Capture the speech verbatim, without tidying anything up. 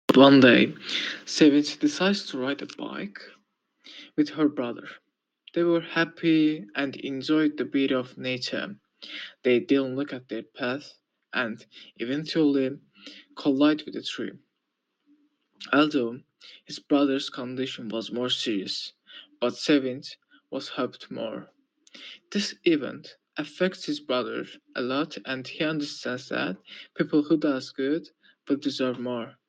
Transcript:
One day, Savage decides to ride a bike with her brother. They were happy and enjoyed the beauty of nature. They didn't look at their path and eventually collide with a tree. Although his brother's condition was more serious, but Savage was helped more. This event affects his brother a lot and he understands that people who does good will deserve more.